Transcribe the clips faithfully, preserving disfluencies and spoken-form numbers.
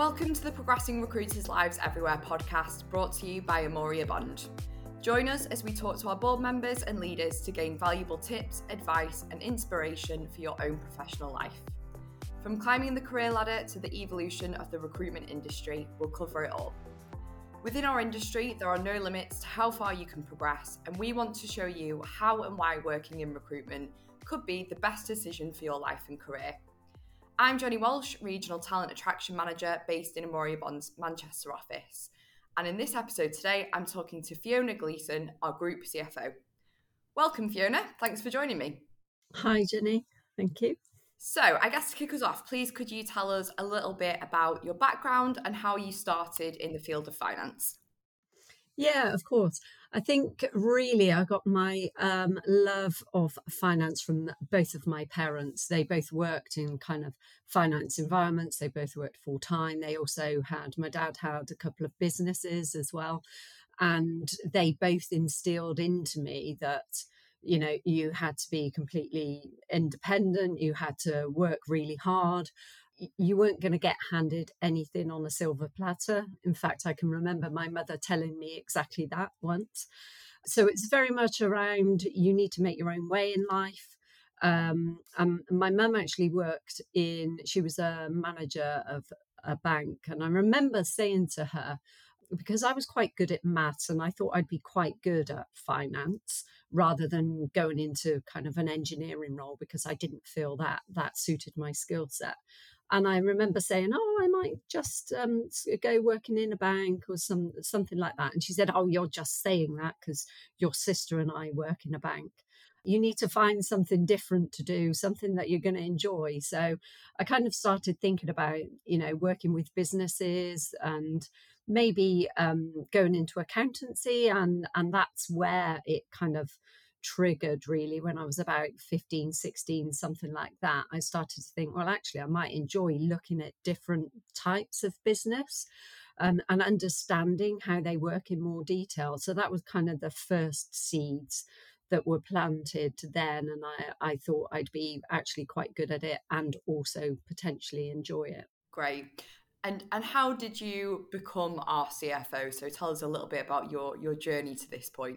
Welcome to the Progressing Recruiters Lives Everywhere podcast, brought to you by Amoria Bond. Join us as we talk to our board members and leaders to gain valuable tips, advice and inspiration for your own professional life. From climbing the career ladder to the evolution of the recruitment industry, we'll cover it all. Within our industry, there are no limits to how far you can progress, and we want to show you how and why working in recruitment could be the best decision for your life and career. I'm Jenny Walsh, Regional Talent Attraction Manager based in Amoria Bond's Manchester office. And in this episode today, I'm talking to Fiona Gleeson, our Group C F O. Welcome, Fiona. Thanks for joining me. Hi, Jenny. Thank you. So I guess to kick us off, please could you tell us a little bit about your background and how you started in the field of finance? Yeah, of course. I think really I got my um, love of finance from both of my parents. They both worked in kind of finance environments. They both worked full time. They also had, my dad had a couple of businesses as well. And they both instilled into me that, you know, you had to be completely independent. You had to work really hard. You weren't going to get handed anything on a silver platter. In fact, I can remember my mother telling me exactly that once. So it's very much around you need to make your own way in life. Um, um, my mum actually worked in, she was a manager of a bank. And I remember saying to her, because I was quite good at maths and I thought I'd be quite good at finance rather than going into kind of an engineering role because I didn't feel that that suited my skill set. And I remember saying, oh, I might just um, go working in a bank or some something like that. And she said, oh, you're just saying that because your sister and I work in a bank. You need to find something different to do, something that you're going to enjoy. So I kind of started thinking about, you know, working with businesses and maybe um, going into accountancy. And, and that's where it kind of triggered really when I was about fifteen, sixteen, something like that. I started to think, well, actually, I might enjoy looking at different types of business um, and understanding how they work in more detail. So that was kind of the first seeds that were planted then. And I, I thought I'd be actually quite good at it and also potentially enjoy it. Great. And and how did you become our C F O? So tell us a little bit about your, your journey to this point.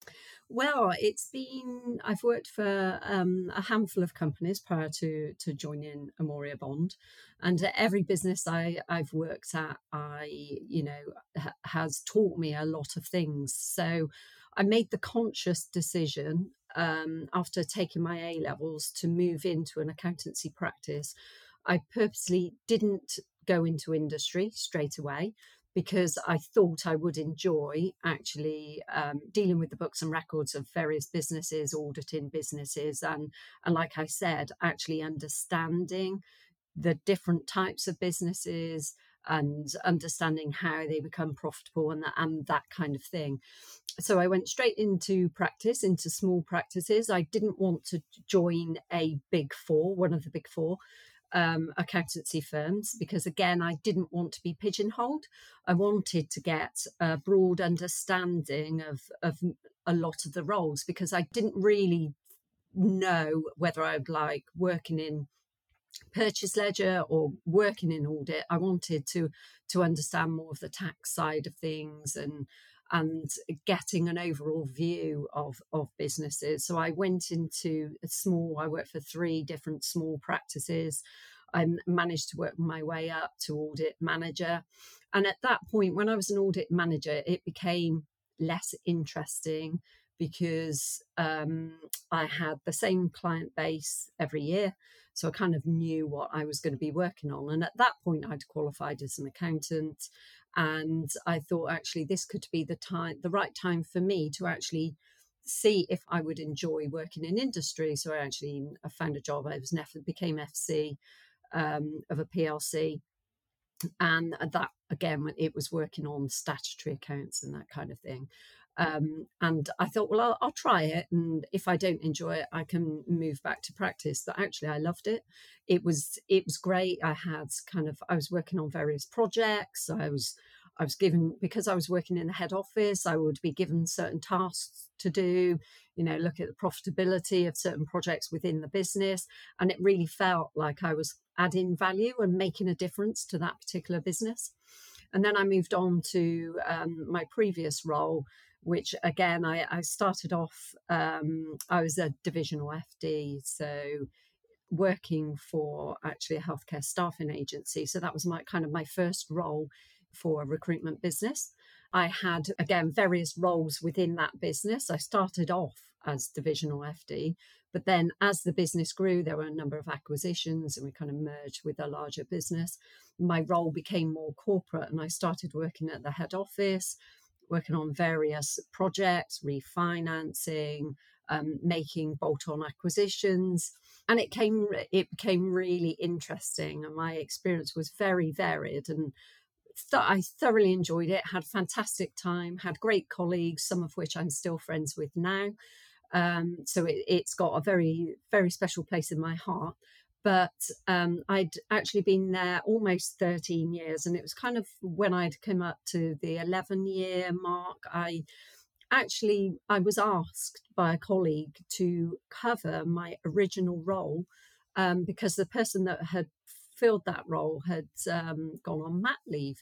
Well, it's been, I've worked for um, a handful of companies prior to, to joining Amoria Bond. And every business I, I've worked at, I, you know, ha- has taught me a lot of things. So I made the conscious decision um, after taking my A levels to move into an accountancy practice. I purposely didn't go into industry straight away, because I thought I would enjoy actually um, dealing with the books and records of various businesses, auditing businesses, and, and like I said, actually understanding the different types of businesses and understanding how they become profitable and, and that kind of thing. So I went straight into practice, into small practices. I didn't want to join a big four, one of the big four. Um, accountancy firms, because again, I didn't want to be pigeonholed. I wanted to get a broad understanding of, of a lot of the roles, because I didn't really know whether I'd like working in purchase ledger or working in audit. I wanted to to understand more of the tax side of things and and getting an overall view of, of businesses. So I went into a small, I worked for three different small practices. I managed to work my way up to audit manager. And at that point, when I was an audit manager, it became less interesting because um, I had the same client base every year. So I kind of knew what I was going to be working on. And at that point, I'd qualified as an accountant. And I thought, actually, this could be the time, the right time for me to actually see if I would enjoy working in industry. So I actually I found a job. I was an F, became F C um, of a P L C. And that, again, it was working on statutory accounts and that kind of thing. Um, and I thought, well, I'll, I'll try it. And if I don't enjoy it, I can move back to practice. But actually, I loved it. It was it was great. I had kind of, I was working on various projects. I was I was given, because I was working in the head office, I would be given certain tasks to do, you know, look at the profitability of certain projects within the business. And it really felt like I was adding value and making a difference to that particular business. And then I moved on to um, my previous role, which again, I, I started off, um, I was a divisional F D, so working for actually a healthcare staffing agency. So that was my kind of my first role for a recruitment business. I had, again, various roles within that business. I started off as divisional F D, but then as the business grew, there were a number of acquisitions and we kind of merged with a larger business. My role became more corporate and I started working at the head office, working on various projects, refinancing, um, making bolt-on acquisitions. And it came, it became really interesting and my experience was very varied and th- I thoroughly enjoyed it, had a fantastic time, had great colleagues, some of which I'm still friends with now. Um, so it, it's got a very, very special place in my heart. But um, I'd actually been there almost thirteen years, and it was kind of when I'd come up to the eleven year mark, I actually I was asked by a colleague to cover my original role um, because the person that had filled that role had um, gone on mat leave.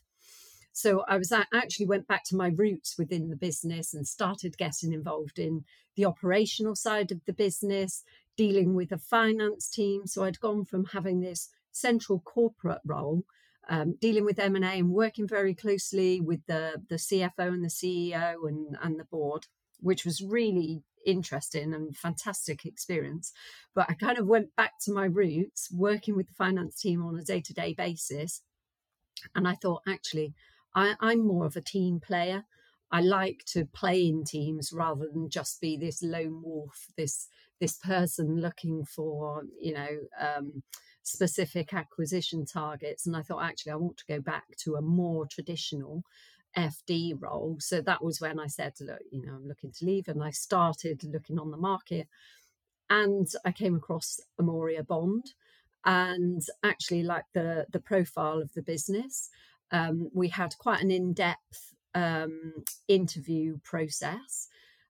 So I was actually went back to my roots within the business and started getting involved in the operational side of the business, dealing with the finance team. So I'd gone from having this central corporate role, um, dealing with M and A and working very closely with the, the C F O and the C E O and, and the board, which was really interesting and fantastic experience. But I kind of went back to my roots, working with the finance team on a day-to-day basis. And I thought, actually, I, I'm more of a team player. I like to play in teams rather than just be this lone wolf, this this person looking for, you know, um, specific acquisition targets. And I thought, actually, I want to go back to a more traditional F D role. So that was when I said, look, you know, I'm looking to leave, and I started looking on the market, and I came across Amoria Bond, and actually like the the profile of the business. Um, we had quite an in-depth um, interview process,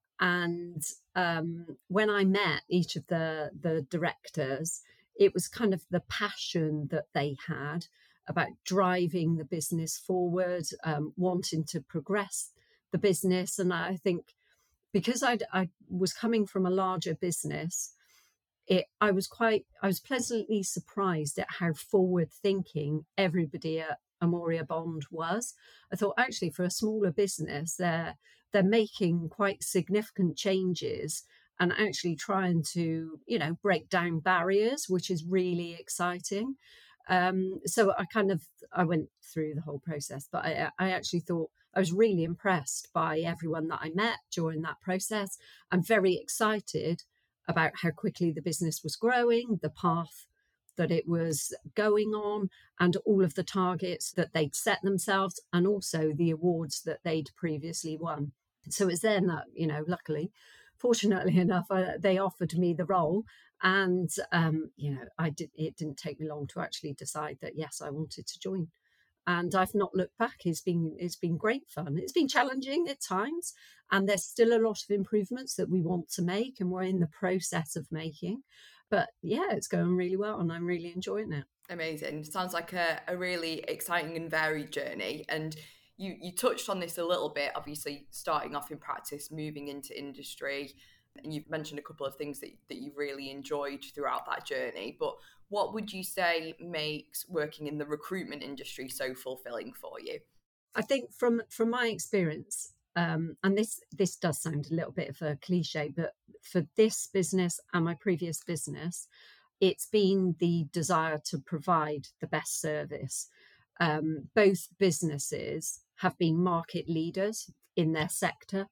and um, when I met each of the the directors, it was kind of the passion that they had about driving the business forward, um, wanting to progress the business. And I think because I'd, I was coming from a larger business, it I was quite I was pleasantly surprised at how forward thinking everybody at Amoria Bond was. I thought actually for a smaller business they're they're making quite significant changes and actually trying to, you know, break down barriers, which is really exciting. Um, so I kind of I went through the whole process, but I, I actually thought I was really impressed by everyone that I met during that process. I'm very excited about how quickly the business was growing, the path that it was going on, and all of the targets that they'd set themselves, and also the awards that they'd previously won. So it's then that, you know, luckily, fortunately enough, I, they offered me the role. And, um, you know, I did, it didn't take me long to actually decide that, yes, I wanted to join. And I've not looked back. It's been it's been great fun. It's been challenging at times, and there's still a lot of improvements that we want to make, and we're in the process of making. But yeah, it's going really well, and I'm really enjoying it. Amazing. Sounds like a, a really exciting and varied journey. And you you touched on this a little bit. Obviously, starting off in practice, moving into industry, and you've mentioned a couple of things that that you really enjoyed throughout that journey. But what would you say makes working in the recruitment industry so fulfilling for you? I think from from my experience, um, and this this does sound a little bit of a cliche, but for this business and my previous business, it's been the desire to provide the best service. Um, both businesses have been market leaders in their sector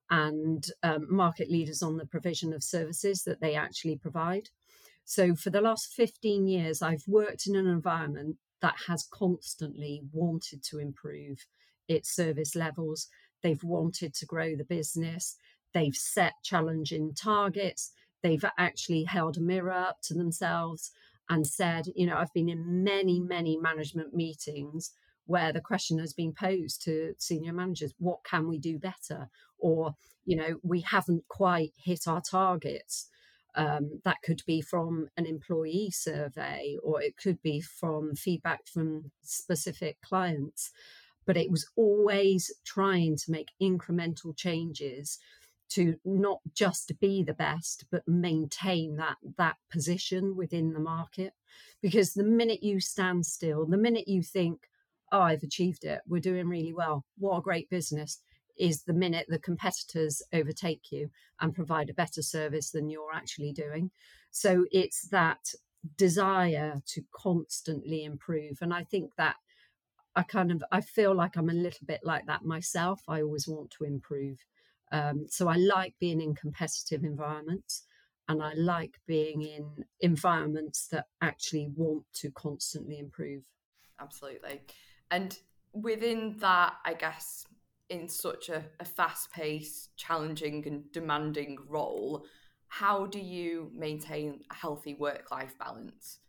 and um, market leaders on the provision of services that they actually provide. So for the last fifteen years, I've worked in an environment that has constantly wanted to improve its service levels. They've wanted to grow the business. They've set challenging targets. They've actually held a mirror up to themselves and said, you know, I've been in many, many management meetings where the question has been posed to senior managers, what can we do better? Or, you know, we haven't quite hit our targets. Um, that could be from an employee survey, or it could be from feedback from specific clients. But it was always trying to make incremental changes to not just be the best, but maintain that that position within the market. Because the minute you stand still, the minute you think, oh, I've achieved it, we're doing really well, what a great business, is the minute the competitors overtake you and provide a better service than you're actually doing. So it's that desire to constantly improve. And I think that I kind of, I feel like I'm a little bit like that myself. I always want to improve. Um, so I like being in competitive environments, and I like being in environments that actually want to constantly improve. Absolutely. And within that, I guess, in such a, a fast-paced, challenging and demanding role, how do you maintain a healthy work-life balance?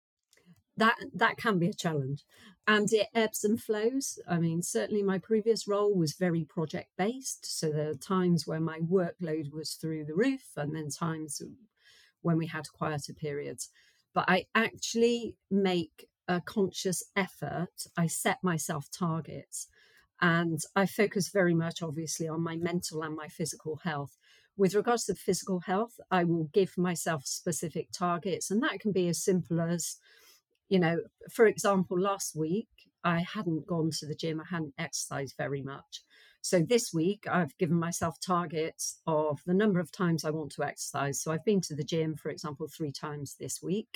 That that can be a challenge, and it ebbs and flows. I mean, certainly my previous role was very project based, so there are times where my workload was through the roof, and then times when we had quieter periods. But I actually make a conscious effort. I set myself targets, and I focus very much, obviously, on my mental and my physical health. With regards to physical health, I will give myself specific targets, and that can be as simple as, you know, for example, last week I hadn't gone to the gym, I hadn't exercised very much. So this week I've given myself targets of the number of times I want to exercise. So I've been to the gym, for example, three times this week,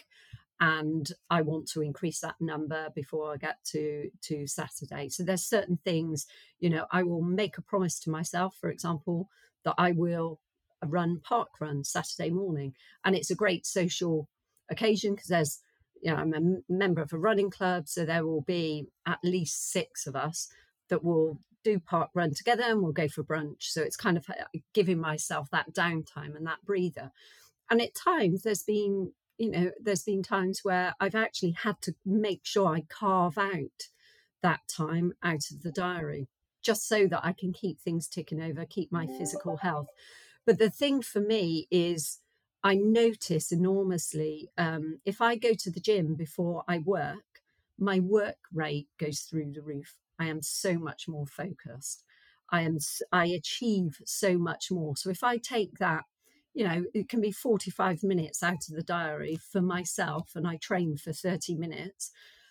and I want to increase that number before I get to to Saturday. So there's certain things, you know, I will make a promise to myself, for example, that I will run park run Saturday morning, and it's a great social occasion because there's, you know, I'm a m- member of a running club, so there will be at least six of us that will do park run together, and we'll go for brunch. So it's kind of uh, giving myself that downtime and that breather. And at times there's been, you know, there's been times where I've actually had to make sure I carve out that time out of the diary, just so that I can keep things ticking over, keep my physical health. But the thing for me is, I notice enormously, um, if I go to the gym before I work, my work rate goes through the roof. I am so much more focused. I am I achieve so much more. So if I take that, you know, it can be forty-five minutes out of the diary for myself, and I train for thirty minutes.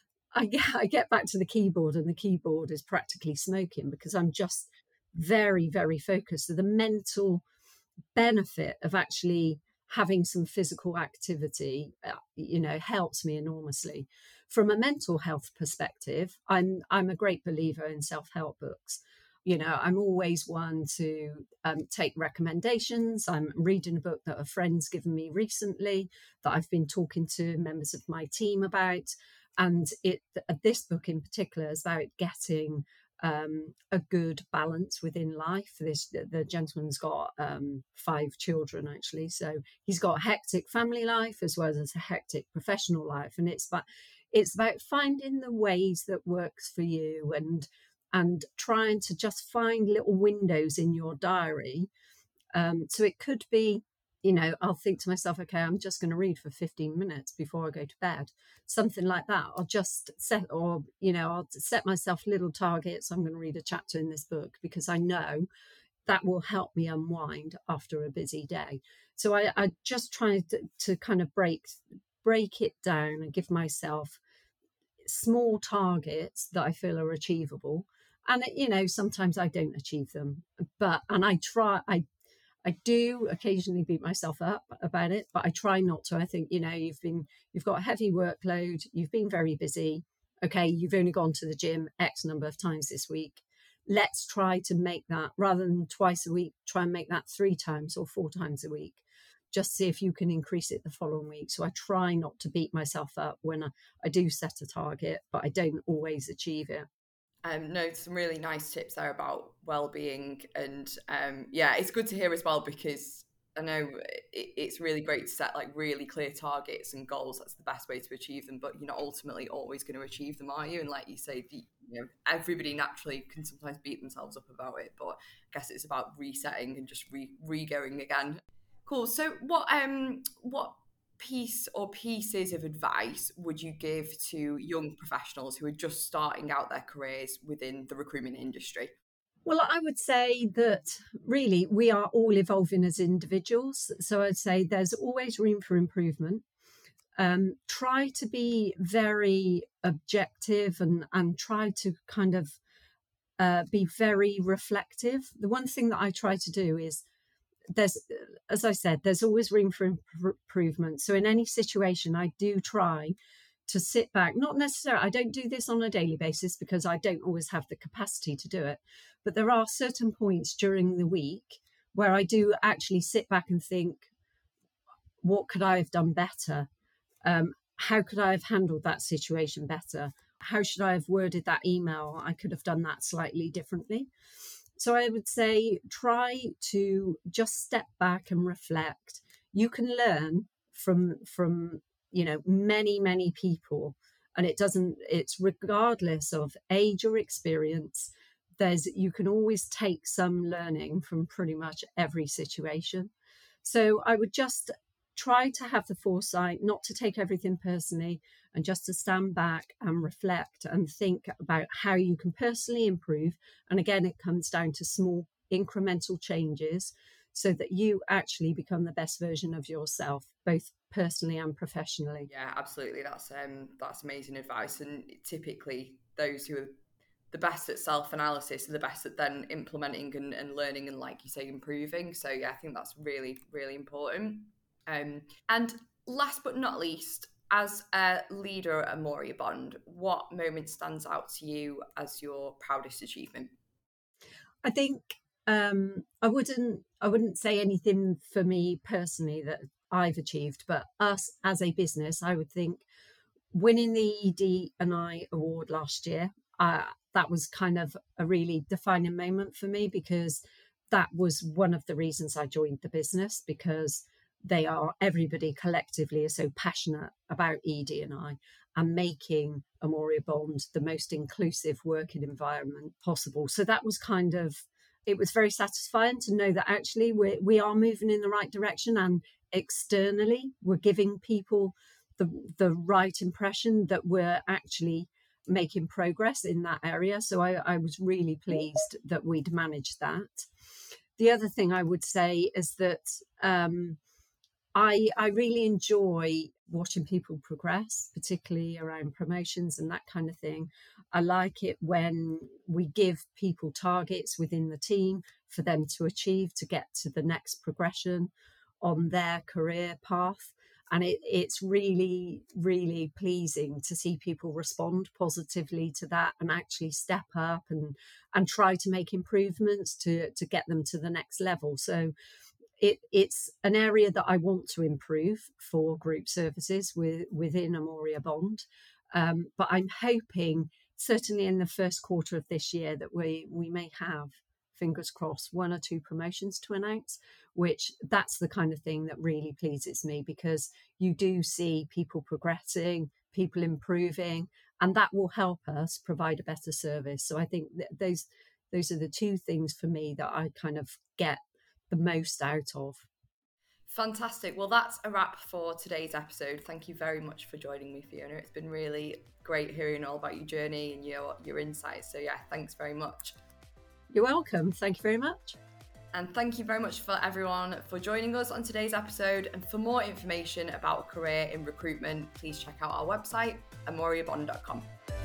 I get, I get back to the keyboard, and the keyboard is practically smoking because I'm just very, very focused. So the mental benefit of actually having some physical activity, uh, you know, helps me enormously. From a mental health perspective, I'm I'm a great believer in self-help books. You know, I'm always one to um, take recommendations. I'm reading a book that a friend's given me recently that I've been talking to members of my team about, and it this book in particular is about getting um, a good balance within life. This the gentleman's got um, five children actually, so he's got a hectic family life as well as a hectic professional life, and it's about it's about finding the ways that works for you, and and trying to just find little windows in your diary. Um, so it could be, you know, I'll think to myself, okay, I'm just going to read for fifteen minutes before I go to bed, something like that. I'll just set, or, you know, I'll set myself little targets. I'm going to read a chapter in this book because I know that will help me unwind after a busy day. So I, I just try to, to kind of break break it down and give myself small targets that I feel are achievable. And, you know, sometimes I don't achieve them, but, and I try, I I do occasionally beat myself up about it, but I try not to. I think, you know, you've been, you've got a heavy workload, you've been very busy. Okay, you've only gone to the gym X number of times this week. Let's try to make that, rather than twice a week, try and make that three times or four times a week. Just see if you can increase it the following week. So I try not to beat myself up when I, I do set a target, but I don't always achieve it. Um, no, some really nice tips there about well-being, and um, yeah, it's good to hear as well, because I know it, it's really great to set like really clear targets and goals. That's the best way to achieve them, but you're not ultimately always going to achieve them, are you? And like you say, the, you know, everybody naturally can sometimes beat themselves up about it, but I guess it's about resetting and just re re going again. Cool. So what um what piece or pieces of advice would you give to young professionals who are just starting out their careers within the recruitment industry? Well, I would say that really we are all evolving as individuals. So I'd say there's always room for improvement. Um, try to be very objective and, and try to kind of uh, be very reflective. The one thing that I try to do is there's, as I said, there's always room for improvement. So in any situation, I do try to sit back, not necessarily, I don't do this on a daily basis because I don't always have the capacity to do it. But there are certain points during the week where I do actually sit back and think, what could I have done better? Um, how could I have handled that situation better? How should I have worded that email? I could have done that slightly differently. So I would say try to just step back and reflect. You can learn from from you know many many people, and it doesn't it's regardless of age or experience. There's you can always take some learning from pretty much every situation. So I would just try to have the foresight not to take everything personally, and just to stand back and reflect and think about how you can personally improve. And again, it comes down to small incremental changes so that you actually become the best version of yourself, both personally and professionally. Yeah, absolutely. That's um that's amazing advice. And typically those who are the best at self-analysis are the best at then implementing and, and learning and, like you say, improving. So yeah, I think that's really, really important. Um, and last but not least, as a leader at Amoria Bond, what moment stands out to you as your proudest achievement? I think um, I wouldn't I wouldn't say anything for me personally that I've achieved, but us as a business, I would think winning the E D and I award last year, uh, that was kind of a really defining moment for me, because that was one of the reasons I joined the business, because they are everybody collectively is so passionate about E D and I and making Amoria Bond the most inclusive working environment possible. So that was kind of, it was very satisfying to know that actually we we are moving in the right direction, and externally we're giving people the the right impression that we're actually making progress in that area. So I, I was really pleased that we'd managed that. The other thing I would say is that um, I, I really enjoy watching people progress, particularly around promotions and that kind of thing. I like it when we give people targets within the team for them to achieve to get to the next progression on their career path. And it, it's really, really pleasing to see people respond positively to that and actually step up and, and try to make improvements to, to get them to the next level. So It, it's an area that I want to improve for group services with, within Amoria Bond. Um, but I'm hoping, certainly in the first quarter of this year, that we, we may have, fingers crossed, one or two promotions to announce, which that's the kind of thing that really pleases me, because you do see people progressing, people improving, and that will help us provide a better service. So I think that those, those are the two things for me that I kind of get the most out of. Fantastic. Well, that's a wrap for today's episode. Thank you very much for joining me, Fiona. It's been really great hearing all about your journey and your, your insights. So yeah, thanks very much. You're welcome. Thank you very much. And thank you very much for everyone for joining us on today's episode. And for more information about a career in recruitment, please check out our website, amoria bond dot com.